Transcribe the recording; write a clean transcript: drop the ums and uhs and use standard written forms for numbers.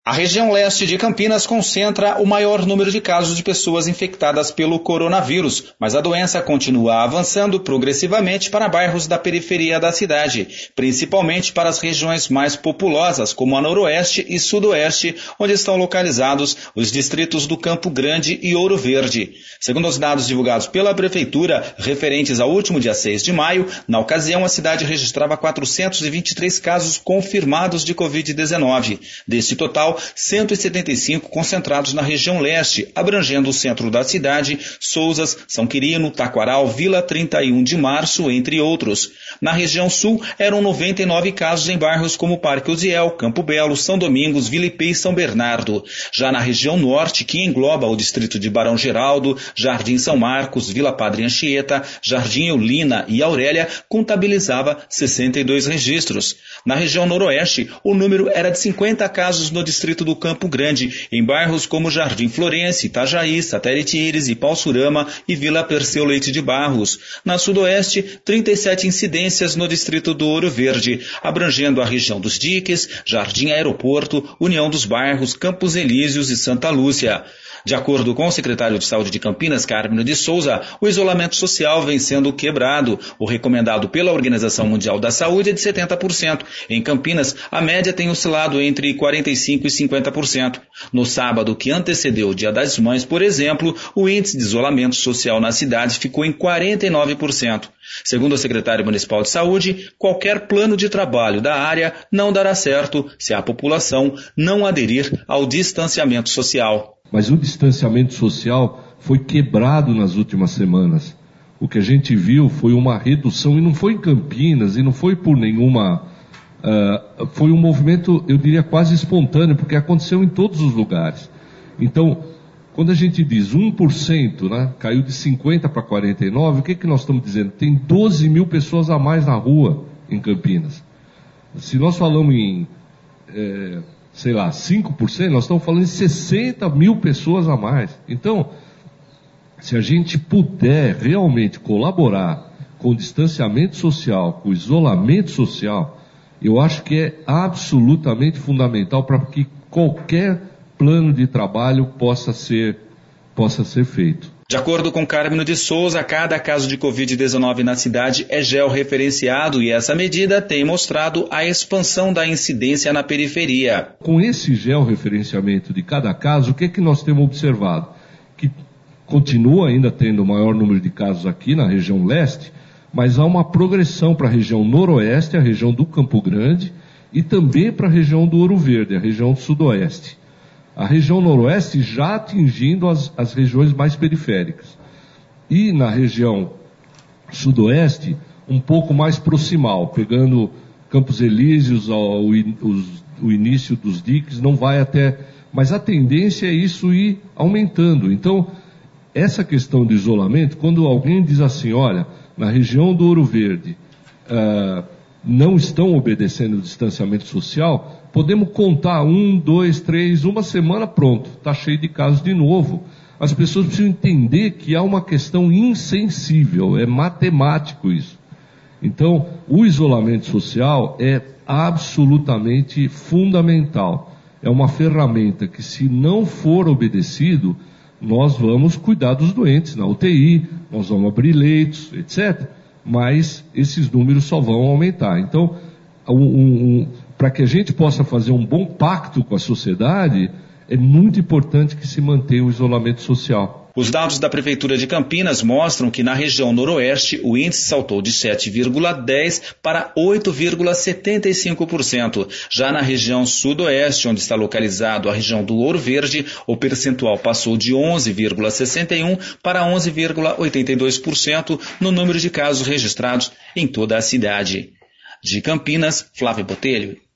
A região leste de Campinas concentra o maior número de casos de pessoas infectadas pelo coronavírus, mas a doença continua avançando progressivamente para bairros da periferia da cidade, principalmente para as regiões mais populosas, como a Noroeste e Sudoeste, onde estão localizados os distritos do Campo Grande e Ouro Verde. Segundo os dados divulgados pela Prefeitura, referentes ao último dia 6 de maio, na ocasião a cidade registrava 423 casos confirmados de Covid-19. Deste total, 175 concentrados na região leste, abrangendo o centro da cidade, Sousas, São Quirino, Taquaral, Vila 31 de Março, entre outros. Na região sul, eram 99 casos em bairros como Parque Uziel, Campo Belo, São Domingos, Vila Ipê e São Bernardo. Já na região norte, que engloba o distrito de Barão Geraldo, Jardim São Marcos, Vila Padre Anchieta, Jardim Eulina e Aurélia, contabilizava 62 registros. Na região noroeste, o número era de 50 casos no distrito do Campo Grande, em bairros como Jardim Florense, Itajaí, Satélite Íris, Ipauçurama e Vila Perseu Leite de Barros. Na sudoeste, 37 incidências no distrito do Ouro Verde, abrangendo a região dos Diques, Jardim Aeroporto, União dos Bairros, Campos Elíseos e Santa Lúcia. De acordo com o secretário de Saúde de Campinas, Carmino de Souza, o isolamento social vem sendo quebrado. O recomendado pela Organização Mundial da Saúde é de 70%. Em Campinas, a média tem oscilado entre 45% e 50%. No sábado que antecedeu o Dia das Mães, por exemplo, o índice de isolamento social na cidade ficou em 49%. Segundo o secretário municipal de Saúde, qualquer plano de trabalho da área não dará certo se a população não aderir ao distanciamento social. Mas o distanciamento social foi quebrado nas últimas semanas. O que a gente viu foi uma redução, e não foi em Campinas, e não foi por nenhuma... foi um movimento, eu diria, quase espontâneo, porque aconteceu em todos os lugares. Então, quando a gente diz 1%, né, caiu de 50 para 49, o que nós estamos dizendo? Tem 12 mil pessoas a mais na rua em Campinas. Se nós falamos em... 5%, nós estamos falando de 60 mil pessoas a mais. Então, se a gente puder realmente colaborar com o distanciamento social, com o isolamento social, eu acho que é absolutamente fundamental para que qualquer plano de trabalho possa ser feito. De acordo com Carmino de Souza, cada caso de Covid-19 na cidade é georreferenciado e essa medida tem mostrado a expansão da incidência na periferia. Com esse georreferenciamento de cada caso, o que é que nós temos observado? Que continua ainda tendo o maior número de casos aqui na região leste, mas há uma progressão para a região noroeste, a região do Campo Grande, e também para a região do Ouro Verde, a região do sudoeste. A região noroeste já atingindo as regiões mais periféricas. E na região sudoeste, um pouco mais proximal, pegando Campos Elíseos, o início dos diques, não vai até... Mas a tendência é isso ir aumentando. Então, essa questão do isolamento, quando alguém diz assim, olha, na região do Ouro Verde, não estão obedecendo o distanciamento social, podemos contar 1, 2, 3, uma semana, pronto, está cheio de casos de novo. As pessoas precisam entender que há uma questão insensível, é matemático isso. Então, o isolamento social é absolutamente fundamental. É uma ferramenta que, se não for obedecido, nós vamos cuidar dos doentes na UTI, nós vamos abrir leitos, etc. Mas esses números só vão aumentar. Então, para que a gente possa fazer um bom pacto com a sociedade, é muito importante que se mantenha o isolamento social. Os dados da Prefeitura de Campinas mostram que na região noroeste o índice saltou de 7,10% para 8,75%. Já na região sudoeste, onde está localizado a região do Ouro Verde, o percentual passou de 11,61% para 11,82% no número de casos registrados em toda a cidade. De Campinas, Flávio Botelho.